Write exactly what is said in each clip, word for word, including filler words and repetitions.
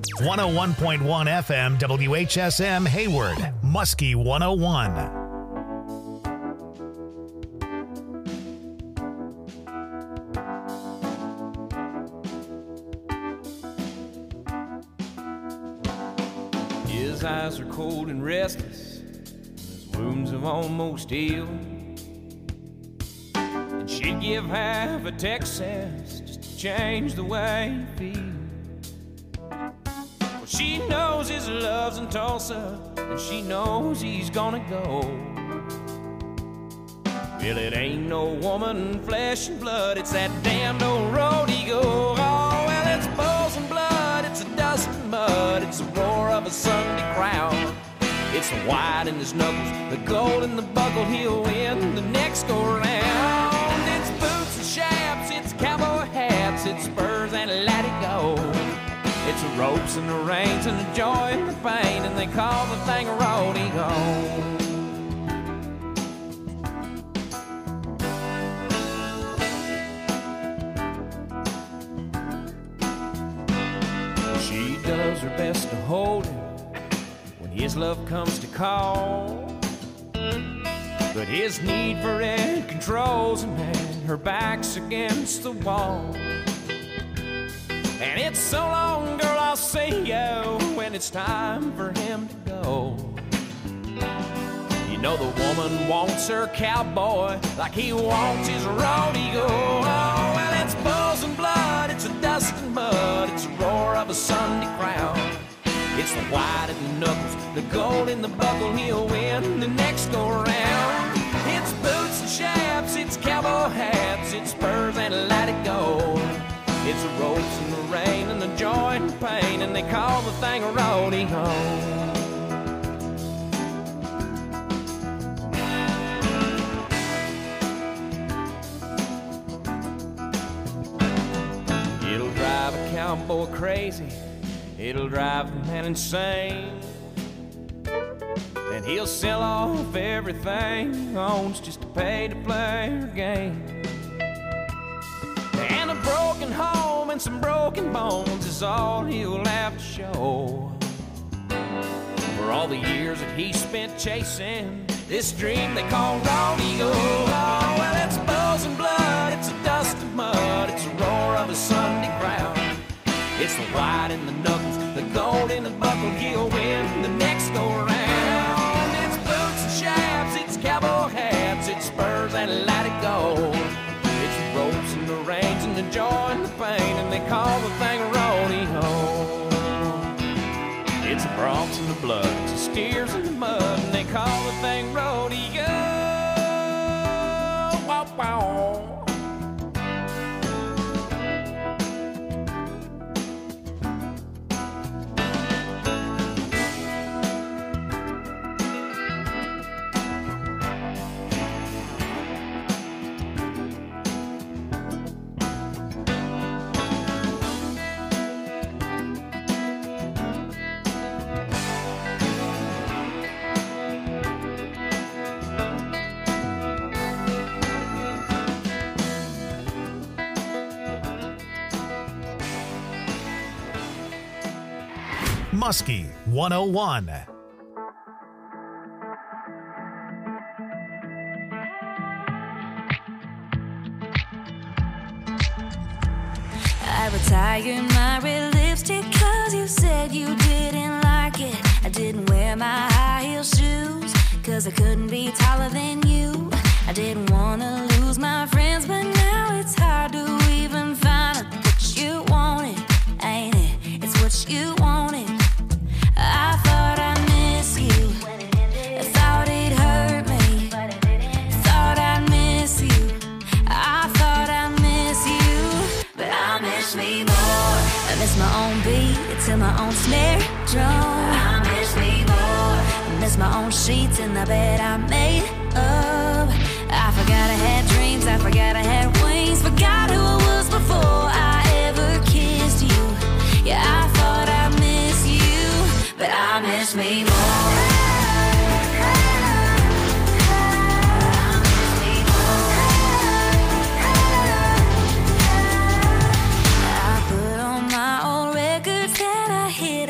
one oh one point one F M W H S M Hayward, Muskie one oh one. His eyes are cold and restless, his wounds have almost healed. And she'd give half a Texas just to change the way he feels. Well, she knows his love's in Tulsa, and she knows he's gonna go. Well, it ain't no woman, flesh and blood, it's that damned old road he go. Oh, well, it's bulls and blood, it's a dust and mud, it's the roar of a Sunday crowd. It's the white in his knuckles, the gold in the buckle, he'll win the next go round. It's boots and chaps, it's cowboy hats, it's spurs and let it go. It's the ropes and the reins and the joy and the pain, and they call the thing a rodeo. She does her best to hold him when his love comes to call, but his need for it controls him, and her back's against the wall. And it's so long, girl, I'll see you when it's time for him to go. You know the woman wants her cowboy like he wants his rodeo. Oh, well, it's bulls and blood, it's a dust and mud, it's the roar of a Sunday crowd. It's the white in the knuckles, the gold in the buckle, he'll win the next go round. It's boots and chaps, it's cowboy hats, it's spurs and let it go. It's the ropes and the rain and the joy and the pain, and they call the thing a rodeo. It'll drive a cowboy crazy, it'll drive the man insane, and he'll sell off everything he owns just to pay to play her game. And a broken home and some broken bones is all he'll have to show for all the years that he spent chasing this dream they call rodeo. Oh, well, it's bulls and blood, it's a dust and mud, it's the roar of a Sunday crowd. It's the white in the knuckles, the gold in the buckle, he'll win the next go round. It's boots and chaps, it's cowboy hats, it's spurs and let it go. It's the ropes and the reins and the joy and the pain, and they call the thing a rodeo. It's the broncs and the blood, it's the steers in the mud, and they call the thing rodeo. Wow, wow. Muskie one oh one. I retired my red lipstick cause you said you didn't like it. I didn't wear my high heel shoes cause I couldn't be taller than you. I didn't wanna lose my friends, but now it's hard to even find out what you wanted, ain't it? It's what you wanted. I thought I miss you, I thought it hurt me, thought I'd miss you, I thought I miss you, but I miss me more. I miss my own beat to my own snare drum. I miss me more. I miss my own sheets in the bed I made up. I forgot I had dreams, I forgot I had wings, forgot who I was before I ever kissed you. Yeah, I thought I miss you, but I miss me more. I put on my old records that I hid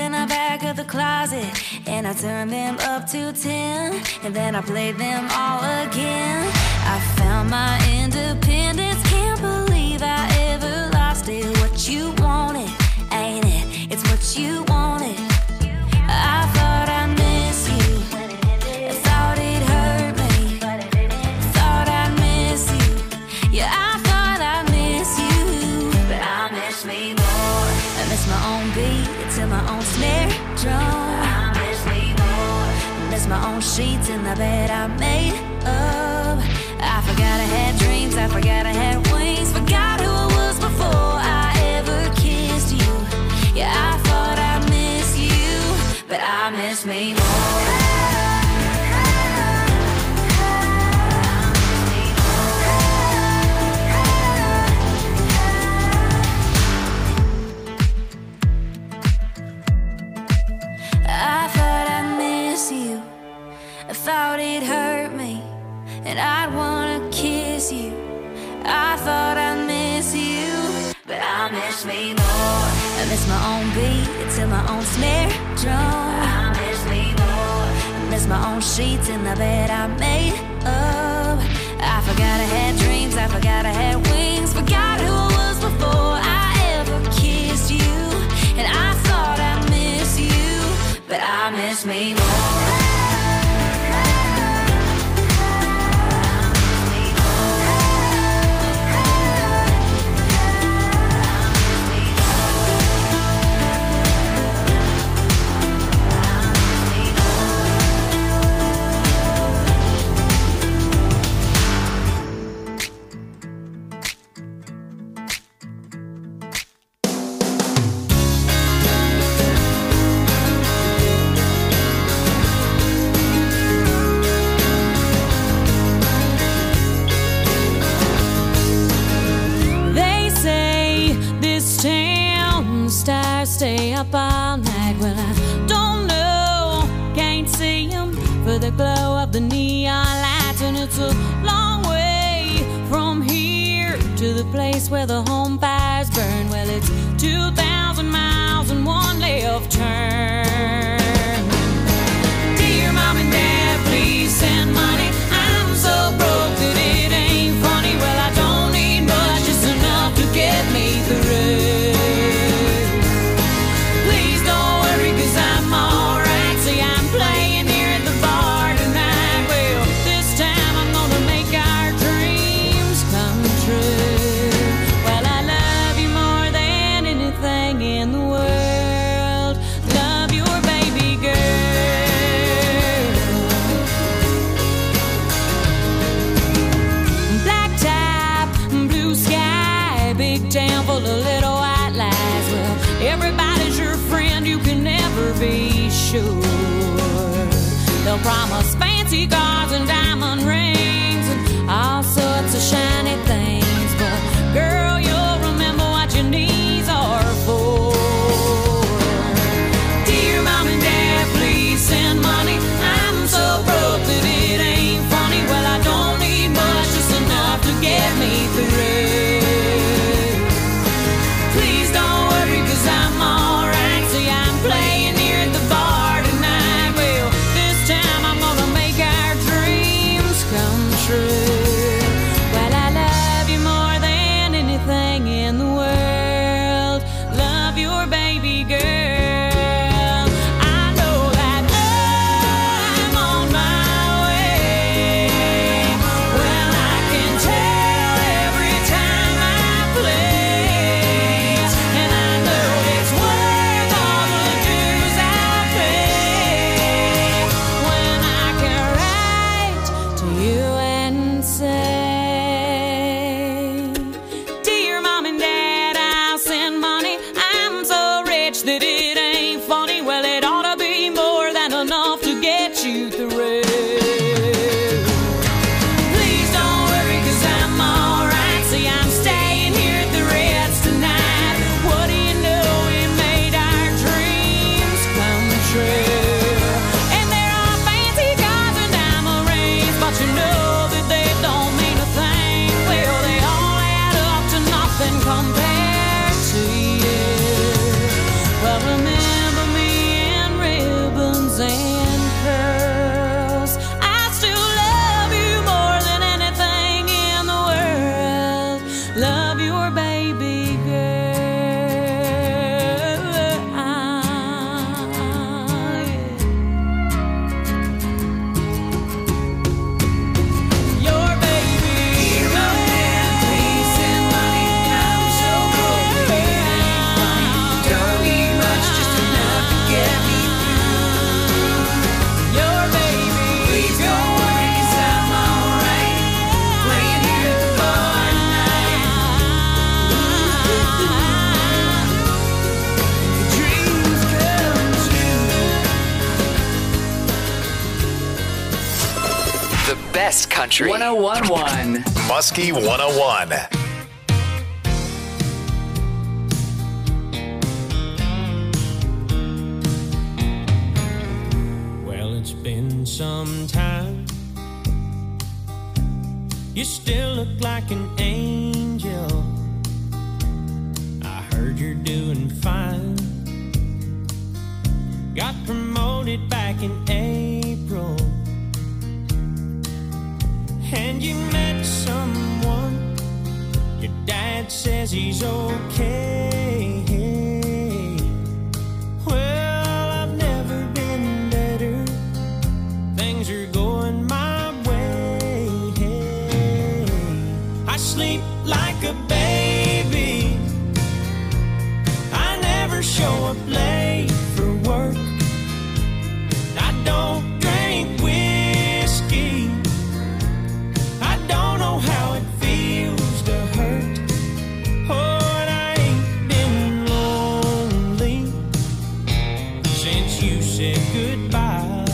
the closet and I turned them up to ten, and then I played them all again. I found my independence, can't believe I ever lost it. What you wanted, ain't it? It's what you wanted. I thought I miss you, I thought it hurt me, thought I'd miss you. Yeah, I thought I miss you, but I miss me more. I miss my own beat to my own snare drum. I miss me more. I miss my own sheets in the bed I made up. I forgot I had dreams, I forgot I had wings, forgot who I was before I ever kissed you. Yeah, I thought I miss you, but I miss me more. I thought I miss you, I thought it hurt me, and I'd wanna kiss you. I thought I miss you, but I miss me more. I miss my own beat to my own snare drum. I miss me more. I miss my own sheets in the bed I made up. I forgot I had dreams, I forgot I had wings, forgot who I was before I ever kissed you. And I thought I miss you, but I miss me more. Stay up all night. Well, I don't know, can't see them for the glow of the neon lights. And it's a long way from here to the place where the home fires burn. Well, it's two thousand miles and one left turn. Dear Mom and Dad, please send money. I'm so broke that it ain't funny. Well, I don't need much, just enough to get me through. Be sure they'll promise fancy cars and diamond rings and all sorts of shiny things, but girl, you'll remember what your knees are for. Dear Mom and Dad, please send money. I'm so broke that it ain't funny. Well, I don't need much, just enough to get me through. Please don't worry, 'cause I'm alright. See, I'm playing come best country. one oh one point one Muskie one oh one. Well, it's been some time. You still look like an angel. I heard you're doing fine. Got promoted back in April. And you met someone. Your dad says he's okay. Well, I've never been better. Things are going my way. I sleep like a baby. I never show up late for work. I don't drink whiskey. I don't know how it feels to hurt. Oh, and I ain't been lonely since you said goodbye.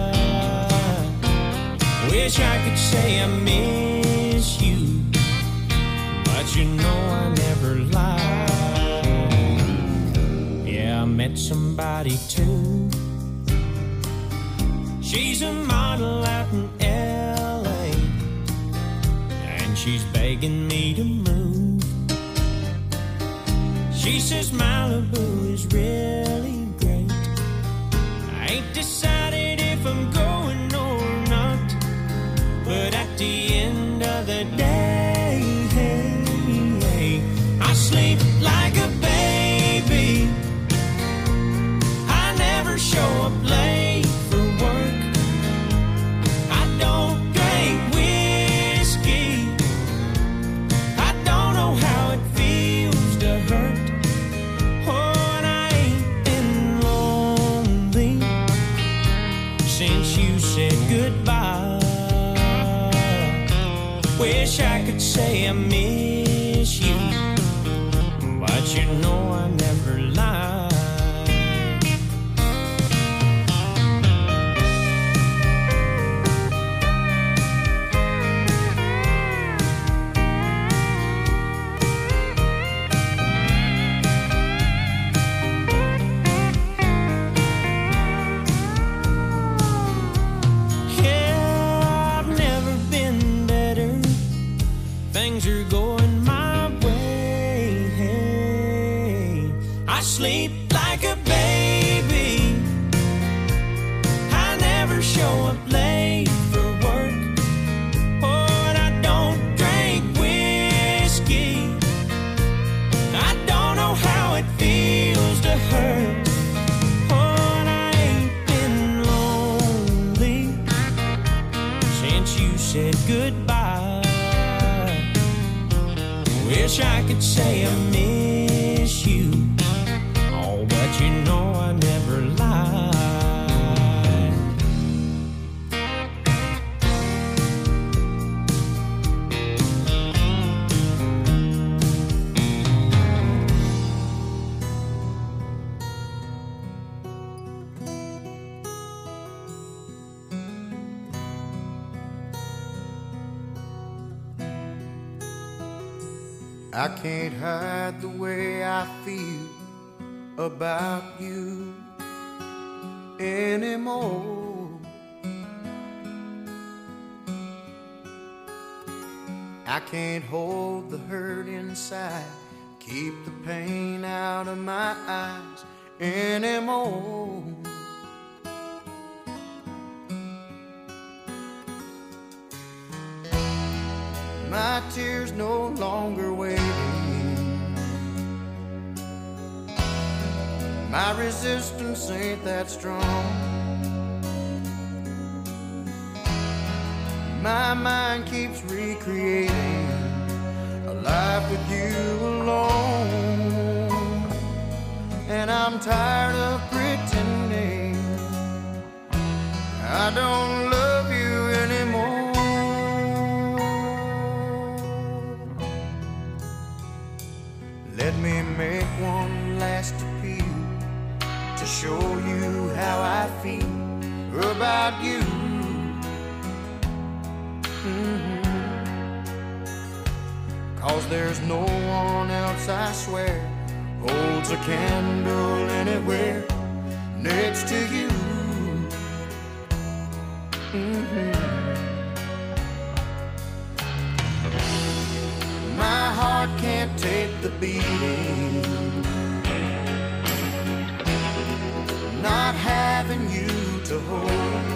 Wish I could say I miss you, but you know I never lie. Yeah, I met somebody too. She's a model out in L A, and she's begging me to move. She says Malibu is really great. I ain't decided if I'm going or not, but at the end of the day, hey, hey, I sleep like a baby. I never show up late for work. I don't drink whiskey. I don't know how it feels to hurt. Oh, and I ain't been lonely since you said goodbye. Wish I could say I miss you, but you know I never lie. Yeah, I've never been better. Things are going my way. I sleep like a baby. I never show up late for work. Oh, and I don't drink whiskey. I don't know how it feels to hurt. Oh, and I ain't been lonely since you said goodbye. Wish I could say I miss you, oh, but you know I never lie. I can't hide the way I feel about you anymore. I can't hold the hurt inside, keep the pain out of my eyes anymore. My tears no longer waiting. My resistance ain't that strong. My mind keeps recreating a life with you alone. And I'm tired of pretending I don't love you anymore. Let me make one last appeal to show you how I feel about you. Mm-hmm. 'Cause there's no one else, I swear, holds a candle anywhere next to you. Mm-hmm. My heart can't take the beating, not having you to hold.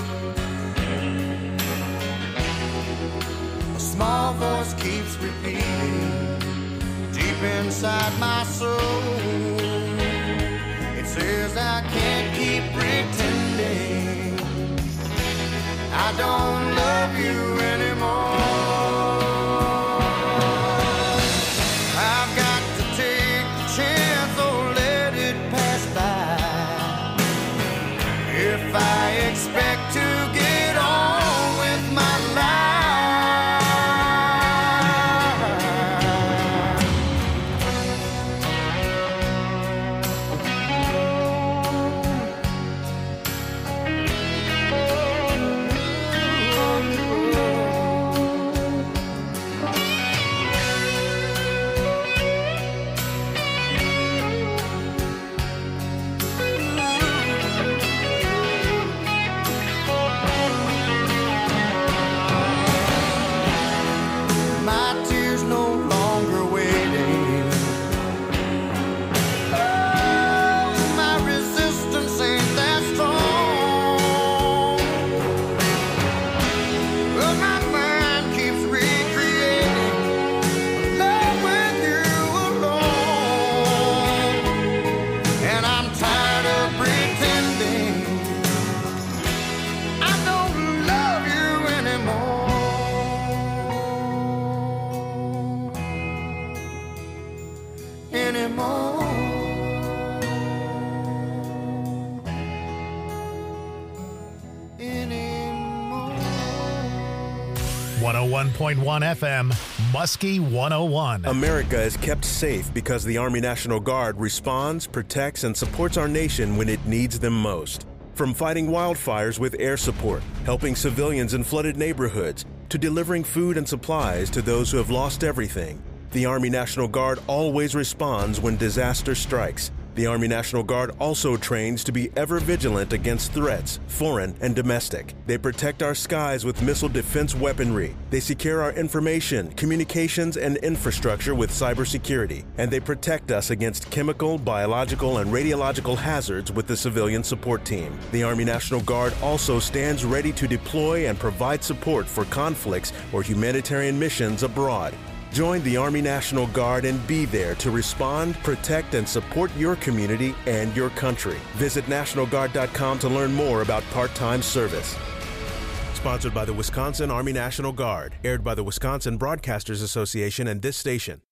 A small voice keeps repeating deep inside my soul. It says I can't keep pretending I don't love you anymore. I've got to take the chance or let it pass by. If I expect to get on with my life, one oh one point one F M, Muskie one oh one. America is kept safe because the Army National Guard responds, protects, and supports our nation when it needs them most. From fighting wildfires with air support, helping civilians in flooded neighborhoods, to delivering food and supplies to those who have lost everything, the Army National Guard always responds when disaster strikes. The Army National Guard also trains to be ever vigilant against threats, foreign and domestic. They protect our skies with missile defense weaponry. They secure our information, communications, and infrastructure with cybersecurity. And they protect us against chemical, biological, and radiological hazards with the civilian support team. The Army National Guard also stands ready to deploy and provide support for conflicts or humanitarian missions abroad. Join the Army National Guard and be there to respond, protect, and support your community and your country. Visit National Guard dot com to learn more about part-time service. Sponsored by the Wisconsin Army National Guard. Aired by the Wisconsin Broadcasters Association and this station.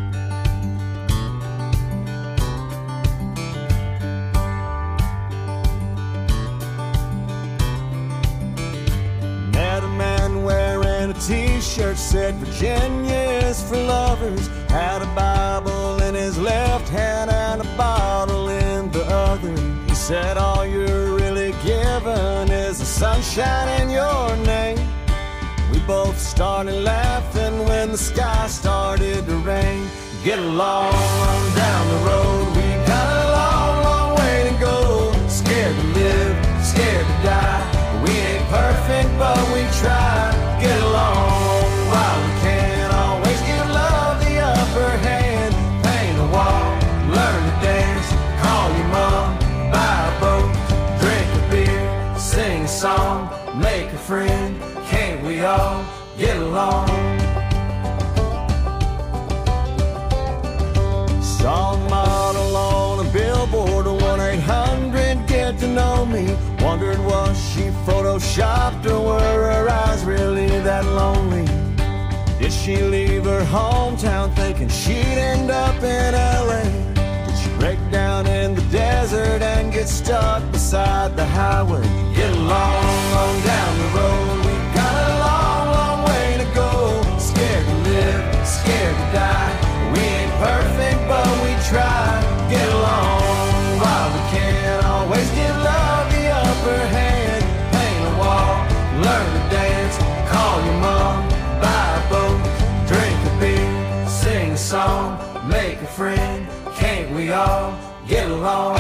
Met a man wearing a t-shirt said Virginia's for lovers. Had a Bible in his left hand and a bottle in the other. He said all you're really given is the sunshine in your name. We both started laughing when the sky started to rain. Get along down the road, we got a long, long way to go. Scared to live, scared to die. We ain't perfect, but we try. Get along while we can. Always give love the upper hand. Paint a wall, learn to dance. Call your mom, buy a boat, drink a beer, sing a song, make a friend. Can't we all get along? Saw a model on a billboard, one eight hundred get to know me. Wondered was she photoshopped or were her eyes really that lonely? Did she leave her hometown thinking she'd end up in L A? Did she break down in the desert and get stuck beside the highway? Get along on down the road, we got a long, long way to go. Scared to live, scared to die. We ain't perfect, but we try. Get along while we can. Always give love the upper hand. Paint a wall, learn to dance. Call your mom. get along.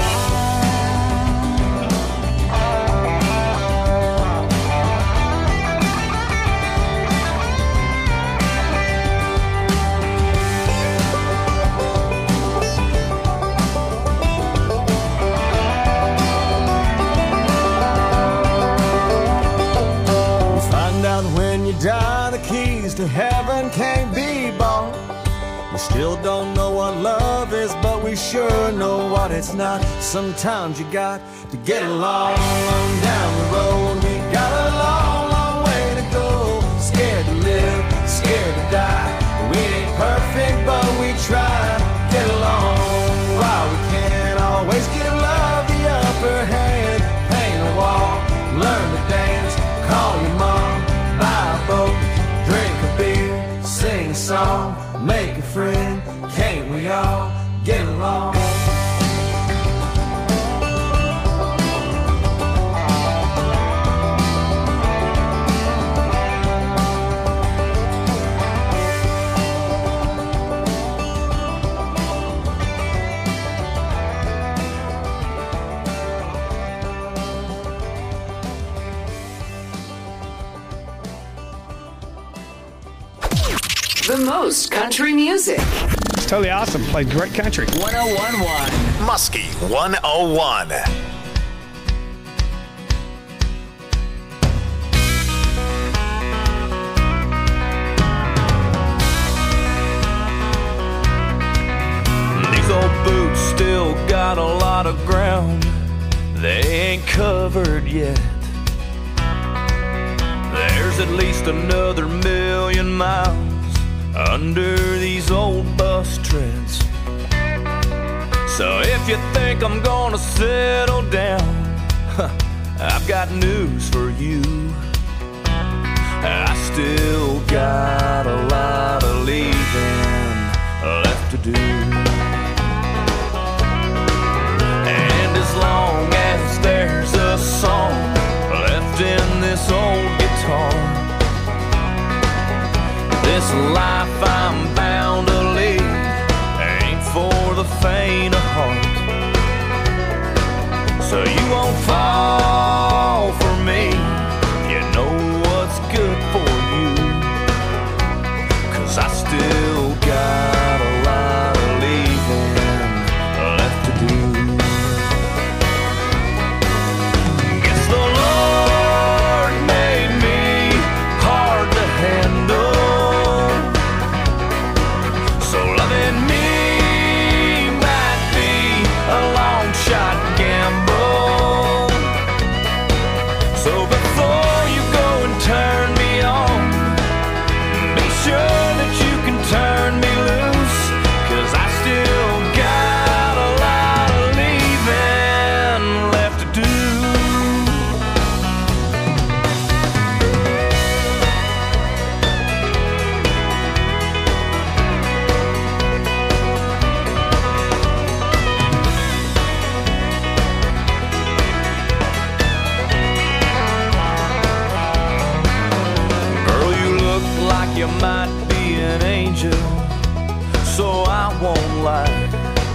When you die, the keys to heaven can't be bought. We still don't know what love is, but we sure know what it's not. Sometimes you got to get along on down the road. We got a long, long way to go. Scared to live, scared to die. We ain't perfect, but we try to get along. While we can't always give love the upper hand. Paint a wall, learn to dance, call your mom, buy a boat, drink a beer, sing a song, make a friend. Can't we all get along? The most country music. It's totally awesome. Played great country. one oh one point one Muskie one oh one. These old boots still got a lot of ground they ain't covered yet. There's at least another million miles under these old bus treads. So if you think I'm gonna settle down, I've got news for you. I still got a lot of leaving left to do. And as long as there's a song left in this old guitar, this life I'm bound to lead ain't for the faint of heart. So you won't fall for me, you know what's good for you. 'Cause I still got a lot of leaving left to do. Guess the Lord made me hard to handle. Shot gamble. So before you go and turn me on, be sure that you can turn me loose. 'Cause I still got a lot of leaving left to do. You might be an angel, so I won't lie.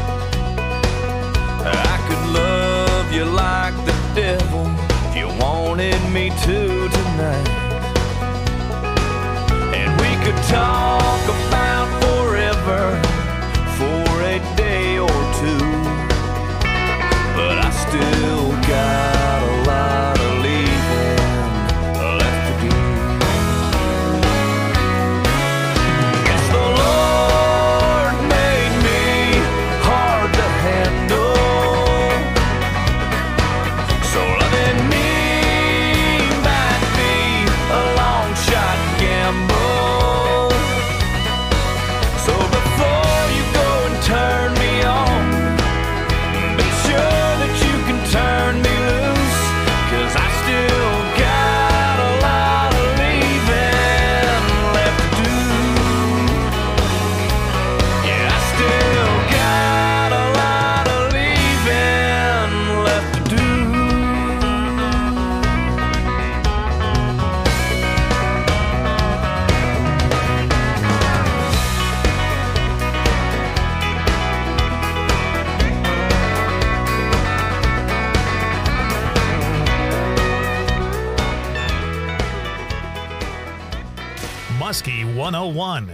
I could love you like the devil if you wanted me to tonight. And we could talk about forever for a day or two. But I still got a lot of leaving left to do. Muskie one oh one.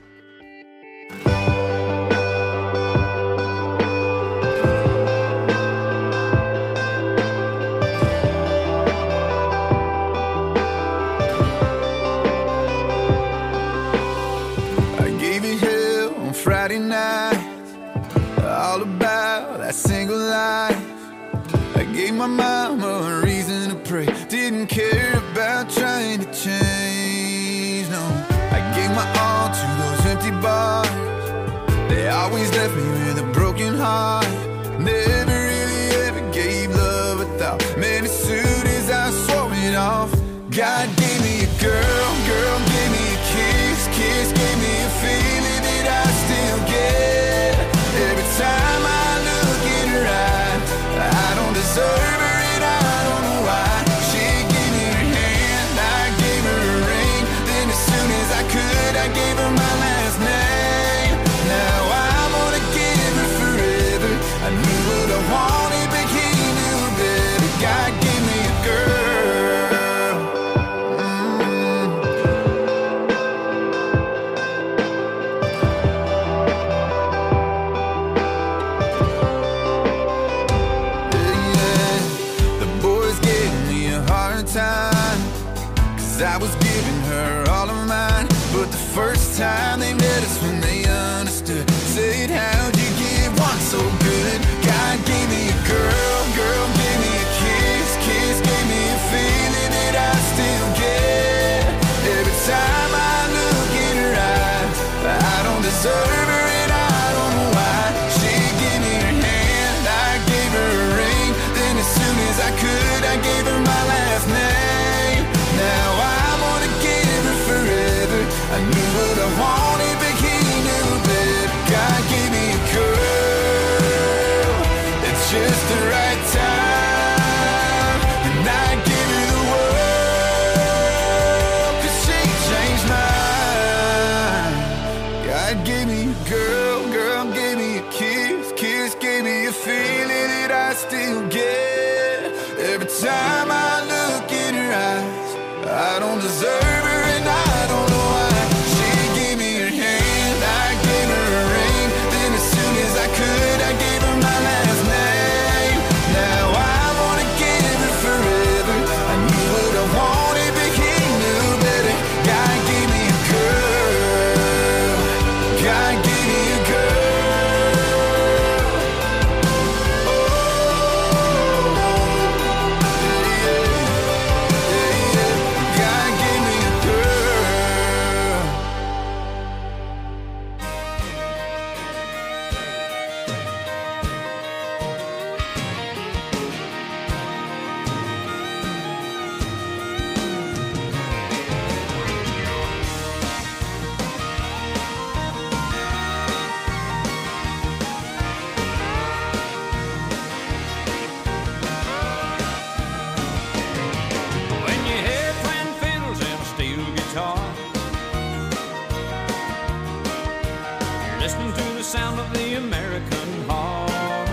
Friday night, all about that single life. I gave my mama a reason to pray. Didn't care about trying to change, no. I gave my all to those empty bars. They always left me with a broken heart. Never really ever gave love a thought. Man, as soon as I swore it off, God gave me a girl, girl gave me a kiss, kiss gave me a feeling that I still get. Every time I look in her eyes, I don't deserve her and I don't know why. She gave me her hand, I gave her a ring. Then as soon as I could, I gave her my last name. Now I'm gonna give her forever. I knew what I wanted, but he knew better. God gave me a girl. I was giving her all of mine, but the first time they met us when they understood, said, how'd you get one so good? God gave me a girl, girl gave me a kiss, kiss gave me a feeling that I still get. Every time I look in her eyes, I don't deserve her and I don't know why. She gave me her hand, I gave her a ring. Then as soon as I could, I gave her my last name. Now I'm gonna give her forever. I knew what I wanted, but he knew better. God gave me a girl at just the right time, and I gave her the world, 'cause she changed mine. God gave me a girl, girl gave me a kiss, kiss gave me a feeling that I still get. Every time I look in her eyes, I don't deserve her and I don't know why. She gave me her hand, I gave her a ring. Then as soon as I could, I gave her my last name. Now I wanna give her forever. I knew what I wanted, but he knew better. God gave me a girl. God gave me a girl. Oh, yeah, yeah, yeah. God gave me a girl. When you hear twin fiddles and a steel guitar, you're listening to the sound of the American heart.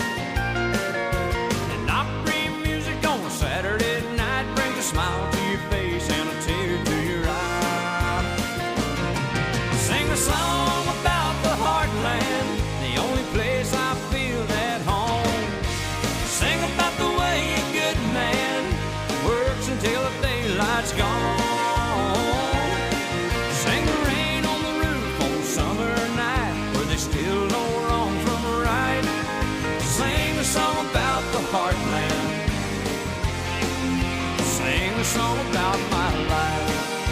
And Opry music on a Saturday night brings a smile to your face and a tear to your eye. Sing a song about the heartland, the only place I feel at home. Sing about the way a good man works until the daylight's gone. Sing the rain on the roof on a summer night where they still know wrong from right. Sing a song about the heartland. Sing a song about my life.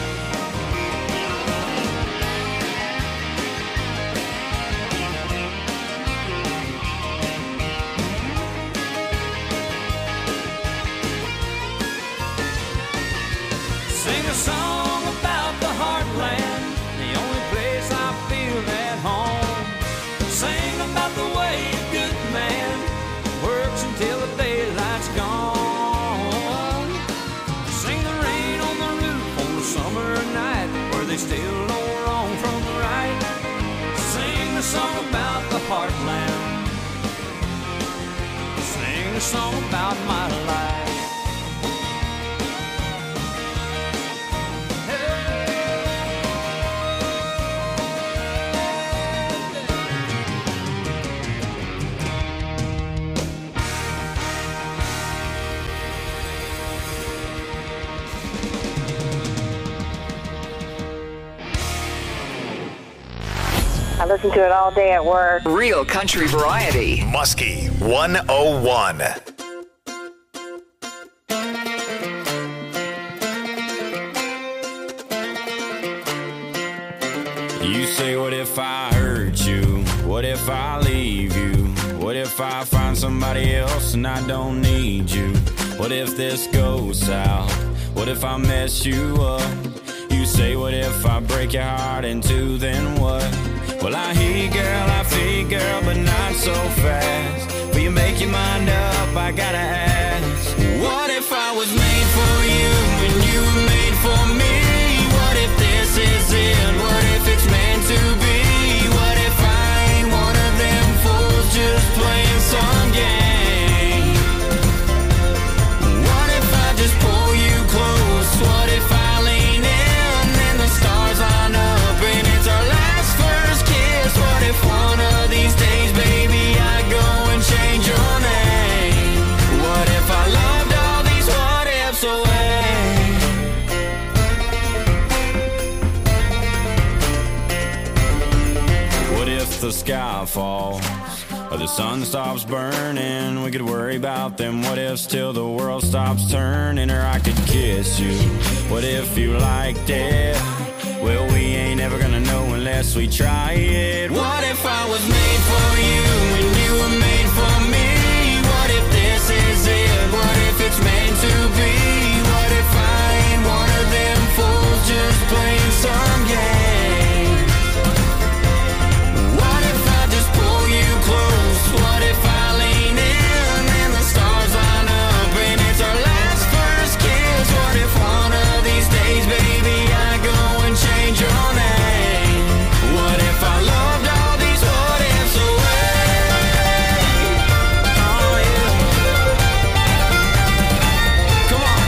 Sing a song about the heartland, the only place I feel at home. Sing about the way a good man works until the daylight's gone. Sing the rain on the roof on the summer night where they still know wrong from right. Sing a song about the heartland. Sing a song about my life. listen to it all day at work. Real country variety. Muskie one oh one. You say, what if I hurt you? What if I leave you? What if I find somebody else and I don't need you? What if this goes south? What if I mess you up? You say, what if I break your heart in two, then what? Well, I hear you, girl, I feel you, girl, but not so fast. Will you make your mind up? I gotta ask. What if I was made for you and you were made for me? What if this is it? What if it's meant to be? What if I ain't one of them fools just playing some game? What if I just pull you close? What if I lean in and the stars line up and it's our last first kiss? What if one of these days, baby, I go and change your name? What if I loved all these what ifs away? What if the sky falls or the sun stops burning? We could worry about them what ifs till the world stops turning. Or I could kiss you. What if you liked it? Well, we ain't ever gonna know unless we try it. What if I was made for you and you were made for me? What if this is it? What if it's meant to be? What if I ain't one of them fools just playing some game? What if I just pull you close? What if I lean in and the stars line up and it's our last first kiss? What if one of these days, baby, I go and change your name? What if I loved all these what ifs away? Oh yeah. Come on.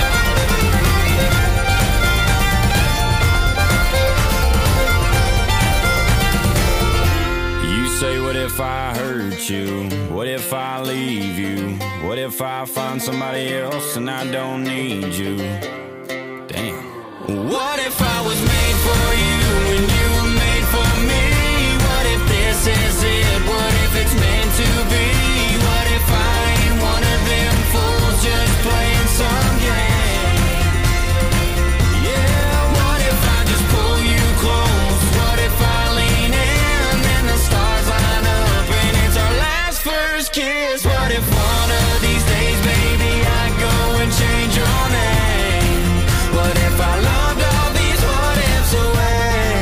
You say, what if I hurt you? What if I leave you? What if I find somebody else and I don't need you? Damn. What if I was made for you and you were made for me? What if this is it? What if it's meant to be? What if I ain't one of them fools just playing some game? Yeah, what if I just pull you close? What if I lean in and the stars line up and it's our last first kiss? What if one of these days, baby, I go and change your name? What if I loved all these what ifs away?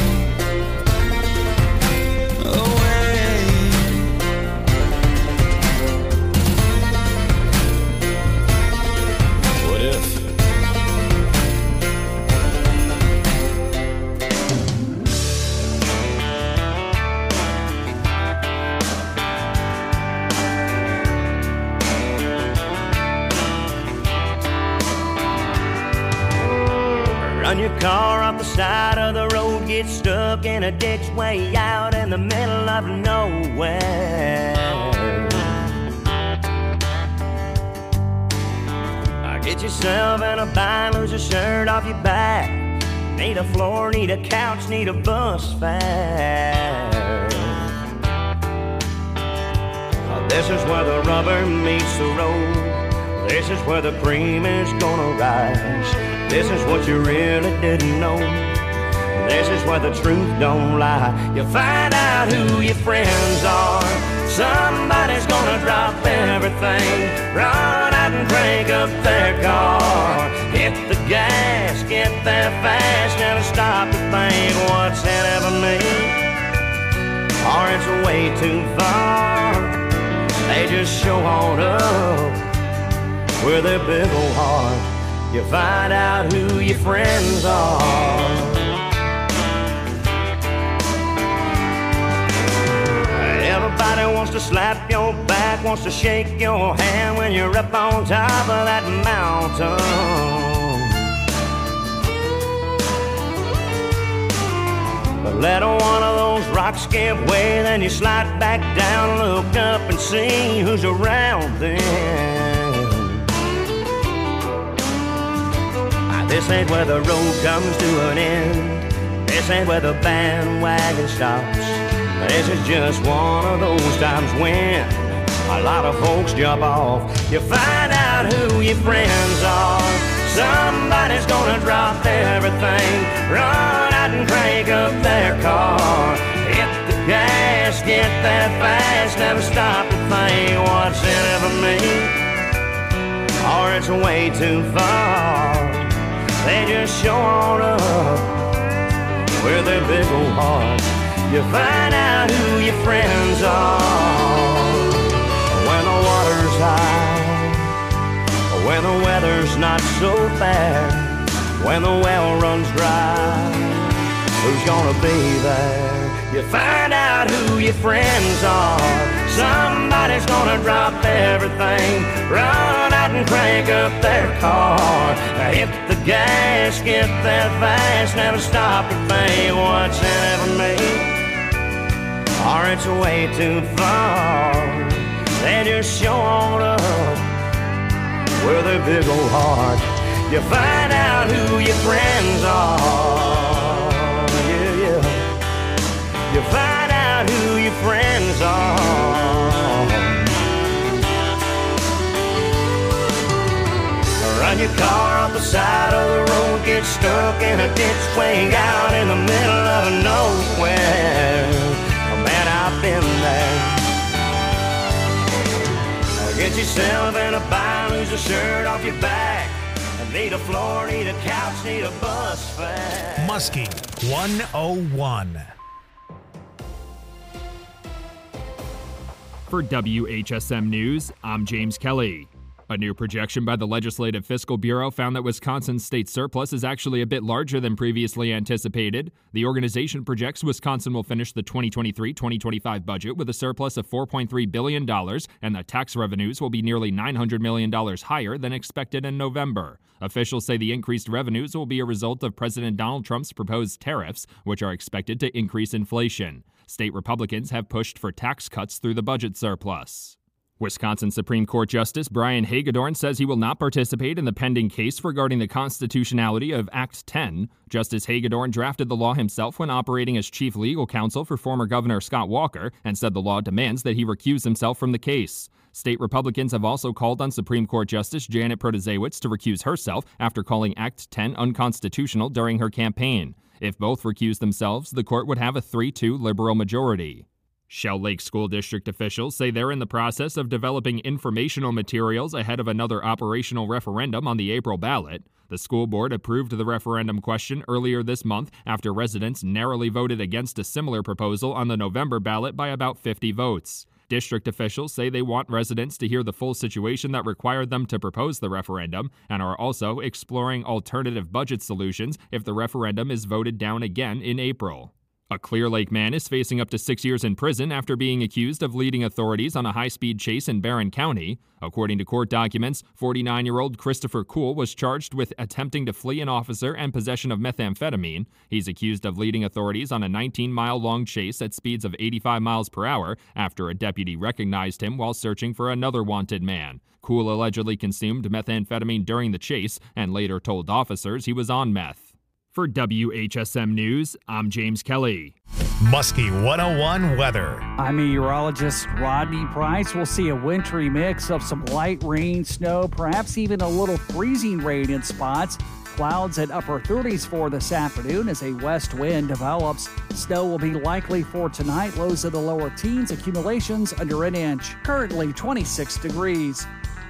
Away. What if? Run your car off the side of the road, get stuck in a ditch way out in the middle of nowhere. Get yourself in a bind, lose your shirt off your back. Need a floor, need a couch, need a bus fare. This is where the rubber meets the road. This is where the cream is gonna rise. This is what you really didn't know. This is where the truth don't lie. You find out who your friends are. Somebody's gonna drop everything, run out and crank up their car. Hit the gas, get there fast, and stop to think what's in it for me. Or it's way too far. They just show on up with their big old heart. You find out who your friends are. Everybody wants to slap your back, wants to shake your hand when you're up on top of that mountain. But let one of those rocks give way, then you slide back down, look up and see who's around then. This ain't where the road comes to an end. This ain't where the bandwagon stops. This is just one of those times when a lot of folks jump off. You find out who your friends are. Somebody's gonna drop everything, run out and crank up their car. Hit the gas, get that fast, never stop to think what's in it for me, or it's way too far. They just show on up with their big old hearts. You find out who your friends are when the water's high, when the weather's not so bad, when the well runs dry. Who's gonna be there? You find out who your friends are. Somebody's gonna drop everything, run out and crank up their car. Hit the gas, get that fast, never stop to think what's in it for me, or it's way too far. They just show on up with their big old heart. You find out who your friends are. Yeah, yeah. You find out who your friends are. Run your car off the side of the road, get stuck in a ditch way out in the middle of nowhere. Oh, man, I've been there. Get yourself in a bind, lose a shirt off your back. Need a floor, need a couch, need a bus fare. Muskie one oh one. For W H S M News, I'm James Kelly. A new projection by the Legislative Fiscal Bureau found that Wisconsin's state surplus is actually a bit larger than previously anticipated. The organization projects Wisconsin will finish the twenty twenty-three twenty twenty-five budget with a surplus of four point three billion dollars, and that tax revenues will be nearly nine hundred million dollars higher than expected in November. Officials say the increased revenues will be a result of President Donald Trump's proposed tariffs, which are expected to increase inflation. State Republicans have pushed for tax cuts through the budget surplus. Wisconsin Supreme Court Justice Brian Hagedorn says he will not participate in the pending case regarding the constitutionality of Act ten. Justice Hagedorn drafted the law himself when operating as chief legal counsel for former Governor Scott Walker and said the law demands that he recuse himself from the case. State Republicans have also called on Supreme Court Justice Janet Protasiewicz to recuse herself after calling Act ten unconstitutional during her campaign. If both recuse themselves, the court would have a three two liberal majority. Shell Lake School District officials say they're in the process of developing informational materials ahead of another operational referendum on the April ballot. The school board approved the referendum question earlier this month after residents narrowly voted against a similar proposal on the November ballot by about fifty votes. District officials say they want residents to hear the full situation that required them to propose the referendum and are also exploring alternative budget solutions if the referendum is voted down again in April. A Clear Lake man is facing up to six years in prison after being accused of leading authorities on a high-speed chase in Barron County. According to court documents, forty-nine-year-old Christopher Kuhl was charged with attempting to flee an officer and possession of methamphetamine. He's accused of leading authorities on a nineteen-mile-long chase at speeds of eighty-five miles per hour after a deputy recognized him while searching for another wanted man. Kuhl allegedly consumed methamphetamine during the chase and later told officers he was on meth. For W H S M News, I'm James Kelly. Muskie one oh one weather. I'm meteorologist Rodney Price. We'll see a wintry mix of some light rain, snow, perhaps even a little freezing rain in spots. Clouds at upper thirties for this afternoon as a west wind develops. Snow will be likely for tonight. Lows in the lower teens, accumulations under an inch. Currently twenty-six degrees.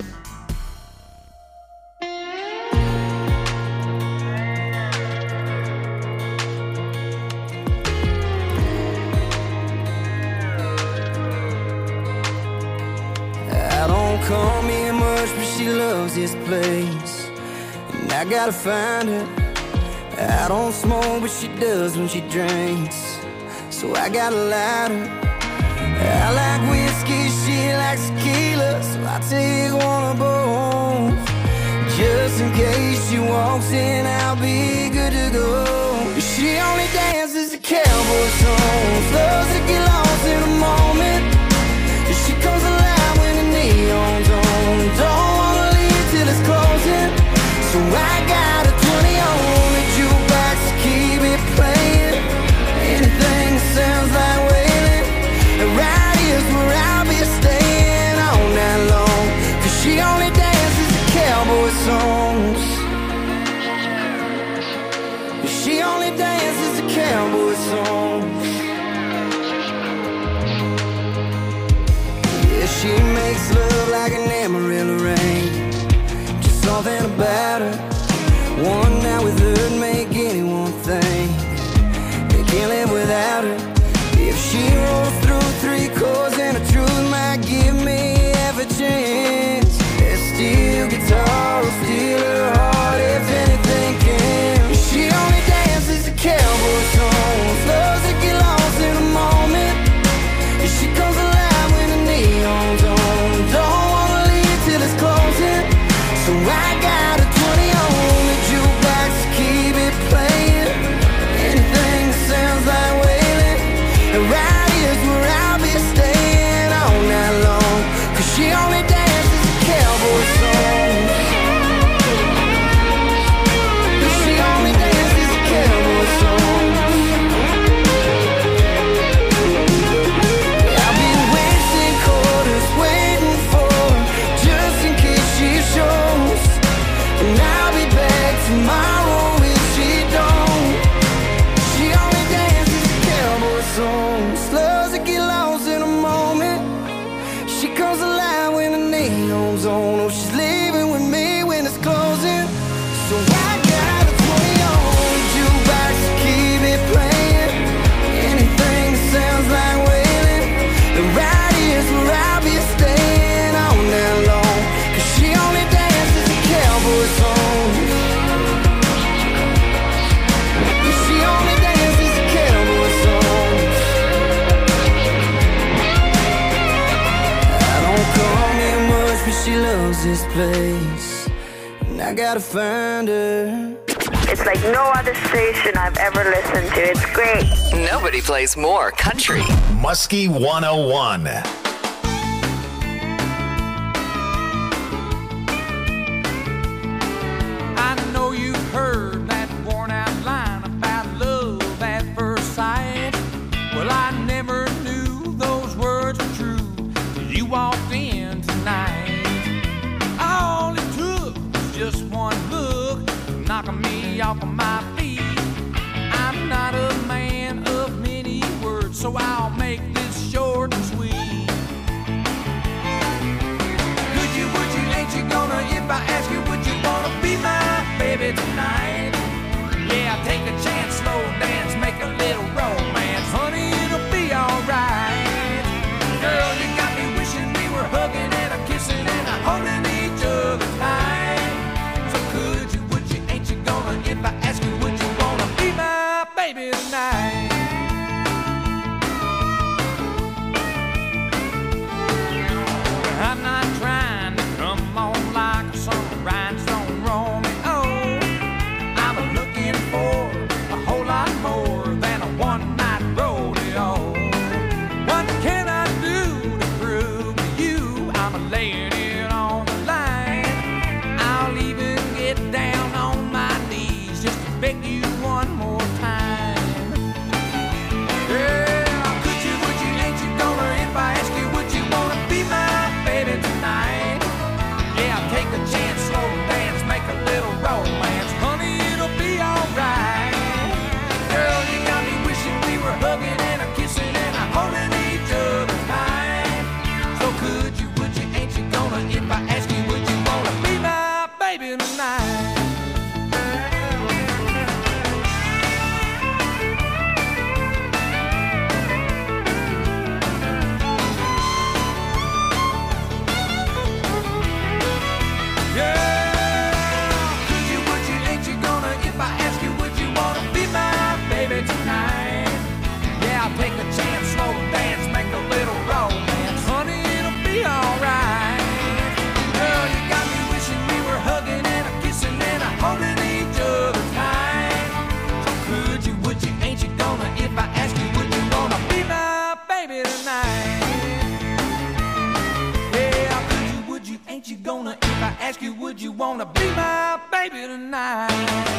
Call me much, but she loves this place, and I gotta find her. I don't smoke, but she does when she drinks, so I gotta light her. I like whiskey, she likes tequila, so I take one of both. Just in case she walks in, I'll be good to go. She only dances to cowboy songs, loves to get lost in a moment. She comes alive when the neon's on. Don't wanna leave till it's closing, so I got a twenty on the jukebox to keep it playing. Anything that sounds like wailing, songs. She only dances to cowboy songs. Yeah, she makes love like an Amarillo rain. Just something about her. One night with her'd make anyone think they can't live without her. If she rolls through three chords and the truth might give me half a chance, that steel guitar will steal her heart if anything can. She only dances to cowboy songs, loves to get lost in a moment. And she comes alive when the neon's on. Don't wanna leave till it's closing, so I got a twenty on the jukebox to keep it playing. Anything that sounds like wailing, and right here's where I'll be staying all night long. Cause she only dances to cowboy songs. She only dances to cowboy songs. I'll be wasting quarters waiting for her, just in case she shows. And I'll be back tomorrow if she don't. She only dances to cowboy songs, loves to get lost in a moment. She comes alive when the neon's on. Oh, she's leaving with me when it's closing, so I got a twenty on the jukebox to keep it playing. Anything that sounds like wailing, the right here's where I'll be staying all night long. Cause she only dances to cowboy songs. She only dances to cowboy songs. I don't call me much, but she loves this place, and I gotta find her. It's like no other station I've ever listened to. It's great. Nobody plays more country. Muskie one oh one. I know you've heard that worn out line about love at first sight. Well, I never knew those words were true till you walked in tonight. All it took was just one look, knocking me off of my feet. I'm not a man of many words, so I'll make this short and sweet. Could you, would you, ain't you gonna, if I ask you, would you wanna be my baby tonight? Yeah, take a chance, slow dance, make a little romance. Honey, it'll be alright. Girl, you got me wishing we were hugging and a kissing and a holding each other tight. So could you, would you, ain't you gonna, if I ask you, would you wanna be my baby tonight? I'm not trying to come on like some rhinestone Romeo. I'm looking for a whole lot more than a one-night rodeo. What can I do to prove to you I'm laying it on the line? I'll even get down on my knees just to beg you one more time. Yeah, could you, would you, ain't you gonna, if I ask you, would you wanna be my baby tonight? Yeah, take a chance, slow dance, make a little romance. Honey, it'll be alright. Girl, you got me wishing we were hugging and a kissing and a holding each other tight. So could you, would you, ain't you gonna, if I ask you, would you wanna be my baby tonight? Take a chance, slow dance, make a little romance. Honey, it'll be alright. Girl, you got me wishing we were hugging and a kissing and a holding each other tight. So could you, would you, ain't you gonna, if I ask you, would you wanna be my baby tonight? Yeah, could you, would you, ain't you gonna, if I ask you, would you wanna be my baby tonight?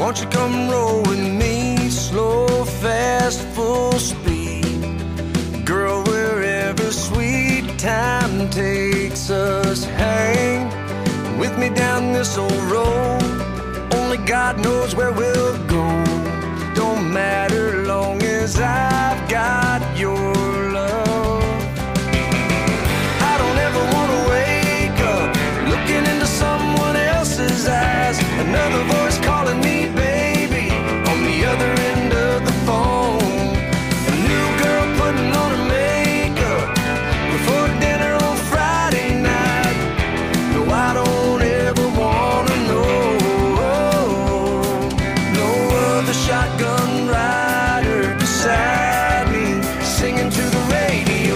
Won't you come roll with me, slow, fast, full speed? Girl, wherever sweet time takes us, hang with me down this old road. Only God knows where we'll go. Don't matter long as I've got your love. I don't ever want to wake up looking into someone else's eyes. Another voice calling me baby on the other end of the phone. A new girl putting on her makeup before dinner on Friday night. No, I don't ever want to know. No other shotgun rider beside me singing to the radio.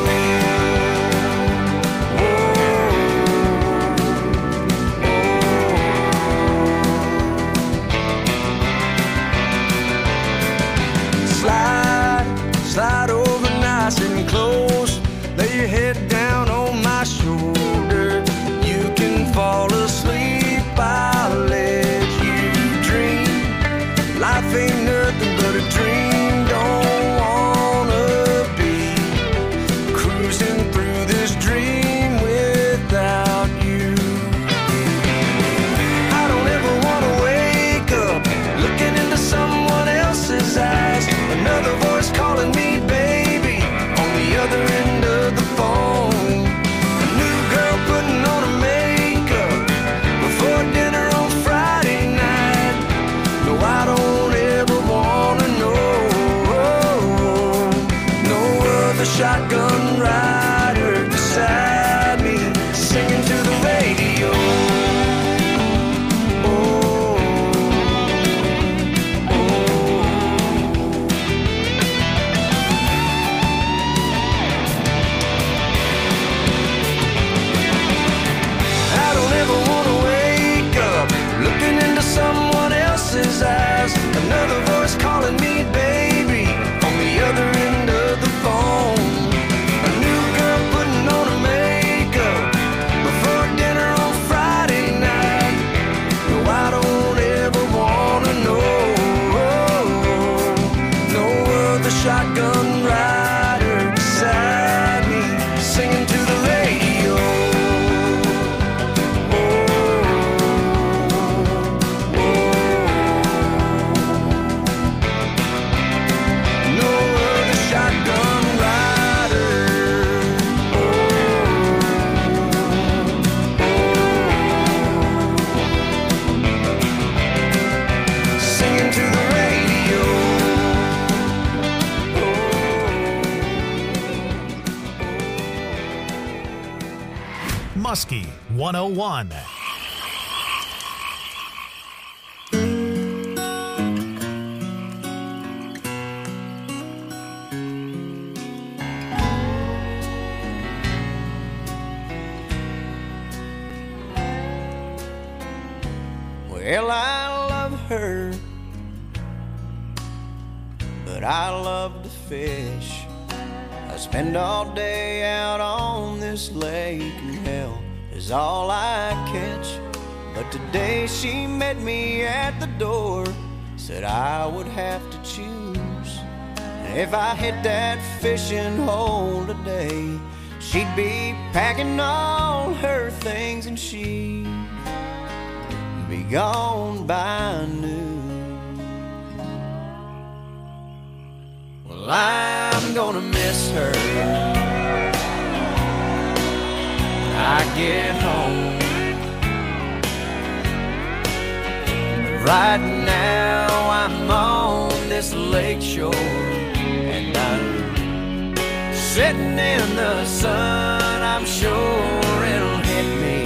Slide over nice and close. Lay your head down on my shoulder. You can fall asleep, I'll let you dream. Life ain't nothing but a dream. Don't wanna be cruising through this dream without you. I don't ever wanna wake up looking into someone else's eyes. Another voice calling me baby on the other end of the phone. A new girl putting on her makeup before dinner on Friday night. No, I don't ever wanna know. No other shotgun rider beside me singing to the radio. Someone else's eyes. Another voice calling me baby on the other end of the phone. A new girl putting on her makeup before dinner on Friday night. No, I don't ever wanna know. No other shotgun rider beside me singing to the radio. Muskie one oh one. Well, I love her, but I love to fish. I spend all day out on this lake, and hell is all I catch. But today she met me at the door, said I would have to choose. And if I hit that fishing hole today, she'd be packing all her things and she'd be gone by noon. Well, I'm gonna miss her when I get home. But right now I'm on this lake shore, and I'm sitting in the sun. I'm sure it'll hit me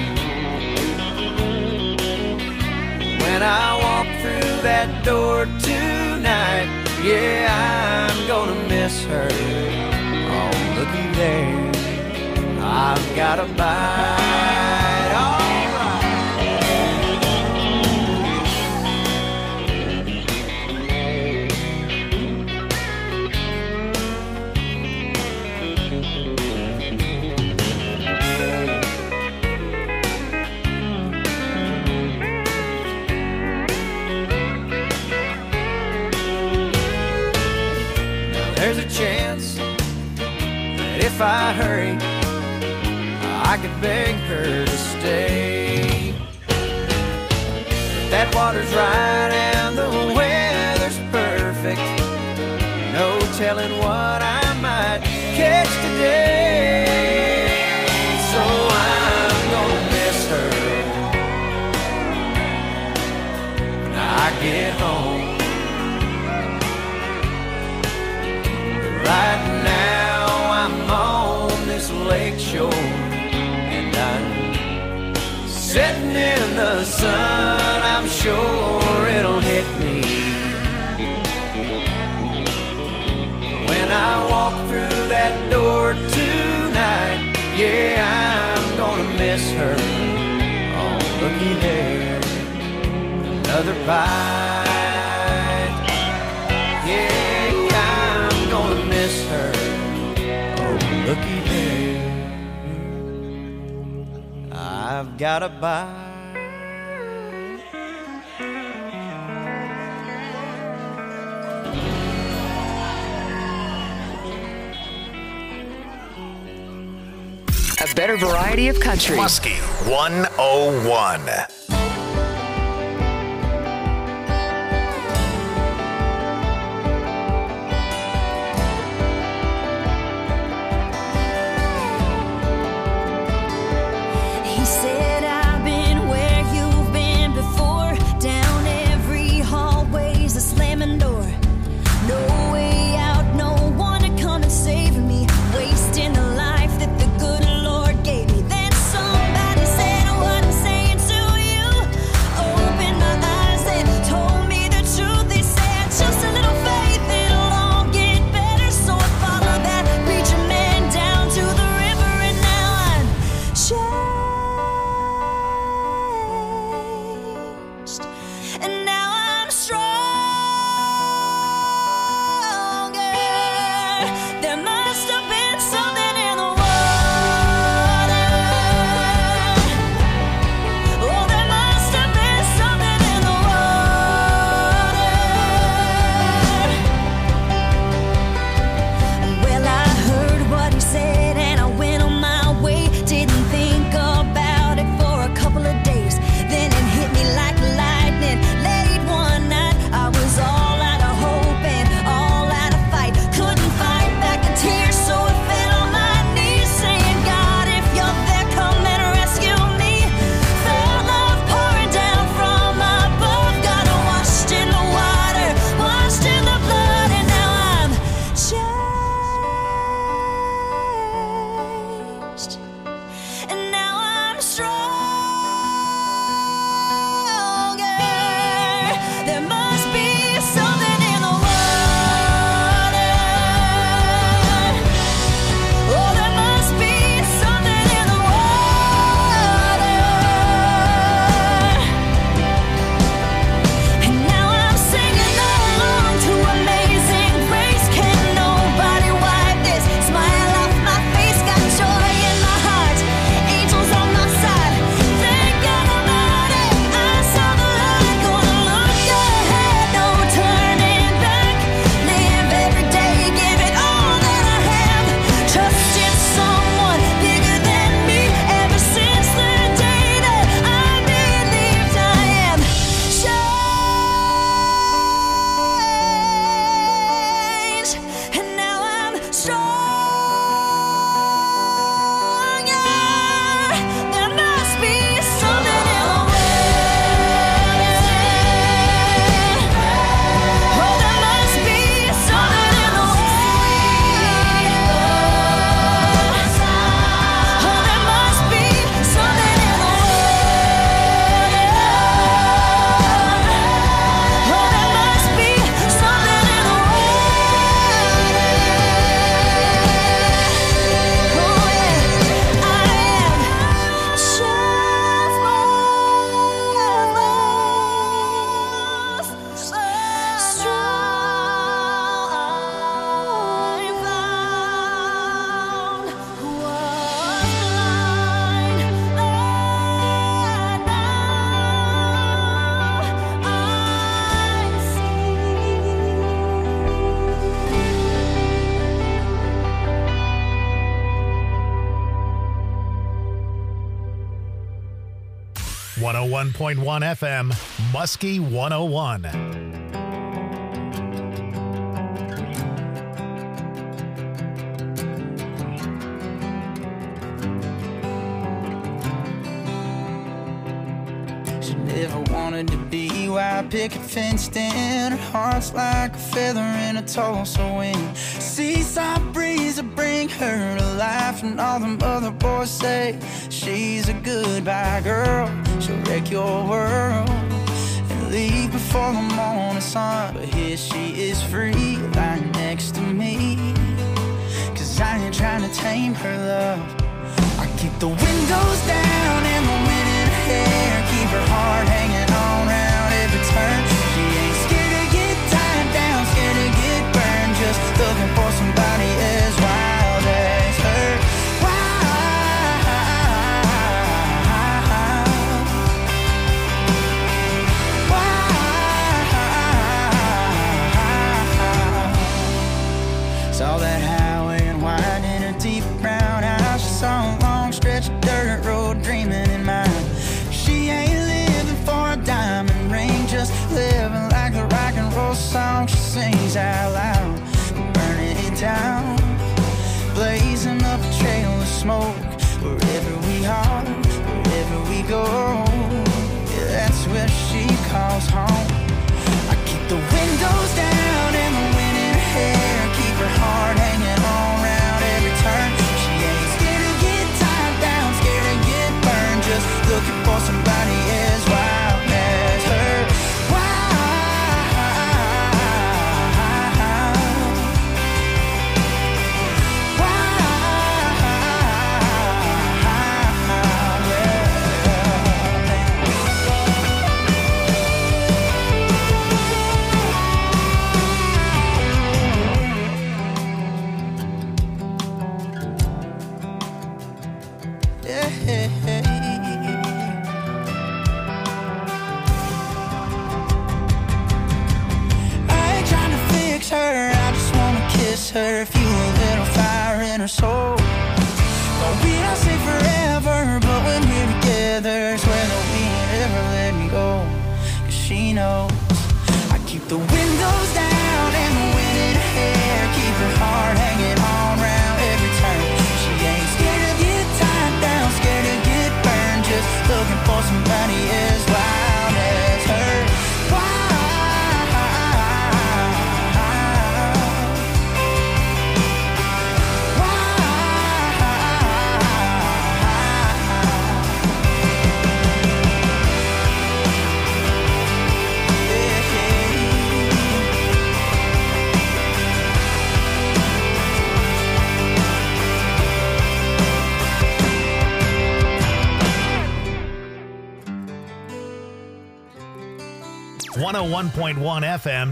when I walk through that door tonight. Yeah, I'm gonna miss her. Oh, looky there, I've got a bite. All if I hurry, I could beg her to stay. But that water's right and the weather's perfect. No telling what I might catch today. So I'm gonna miss her when I get home. But right now I'm on this lake shore, and I'm sitting in the sun. I'm sure it'll hit me when I walk through that door tonight. Yeah, I'm gonna miss her. Oh, looky there, another bite. Yeah, I'm gonna miss her. Oh, looky there, I've got a bite. A better variety of country. Muskie one oh one. He said, I've been where you've been before, down every hallway's a slamming door. No way out, no one to come and save me, wasting the life that the good Lord gave me. Then somebody said I wasn't saying to you. one oh one point one F M, Muskie one oh one. She never wanted to be white picket fenced in. Her heart's like a feather in a Tulsa wind. Seaside breeze will bring her to life, and all them other boys say she's a goodbye girl. She'll wreck your world and leave before the morning sun. But here she is free, lying next to me. Cause I ain't trying to tame her love. I keep the windows down and the wind in her hair, keep her heart hanging on round every turn. She ain't scared to get tied down, scared to get burned, just looking for somebody as wild as her. Saw that highway and wine in her deep brown eyes. She saw a long stretch of dirt road dreaming in mind. She ain't living for a diamond ring, just living like the rock and roll song she sings out loud. Burning it down, blazing up a trail of smoke. Wherever we are, wherever we go, yeah, that's where she calls home. I keep the windows down and the wind in her hair, keep her heart hanging on round every turn. She ain't scared to get tied down, scared to get burned, just looking for somebody as wild as her. Her, I just wanna kiss her, feel a little fire in her soul. No, we don't say forever, but when we're together, swear that we ain't ever letting go. Cause she knows I keep the windows down and the wind in her hair, keep her heart hanging on round every turn. She ain't scared to get tied down, scared to get burned, just looking for somebody as wild as her. one oh one point one F M